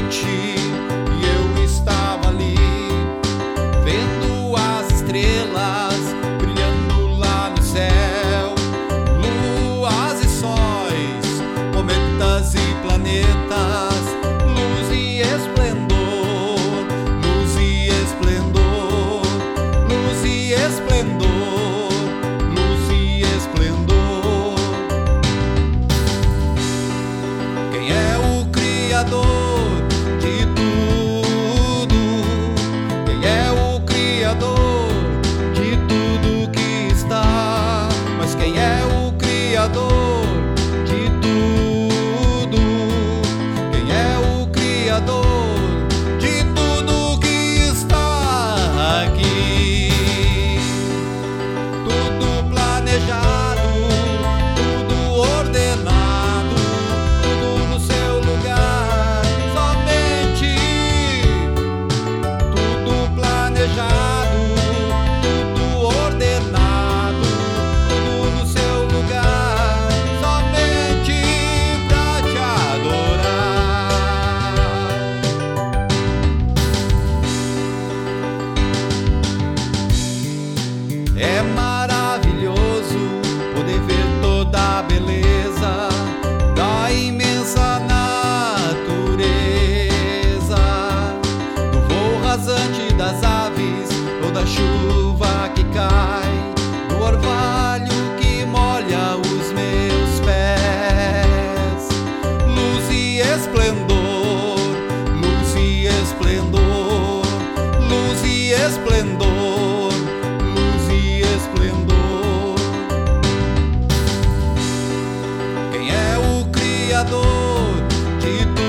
noite e eu estava ali, vendo as estrelas brilhando lá no céu, luas e sóis, cometas e planetas, luz e esplendor, luz e esplendor, luz e esplendor, luz e esplendor. Quem é o Criador de tudo? Quem é o Criador de tudo que está? Mas quem é o Criador de tudo? Quem é o Criador de tudo que está aqui? Tudo planejado, tudo ordenado, tudo no seu lugar, somente tudo planejado, tudo ordenado, tudo no seu lugar, somente pra te adorar. É maravilhoso poder ver toda a beleza da imensa natureza, do voo rasante das aves ou da chuva que cai, do orvalho que molha os meus pés. Luz e esplendor, luz e esplendor, luz e esplendor, luz e esplendor. Quem é o Criador de tudo?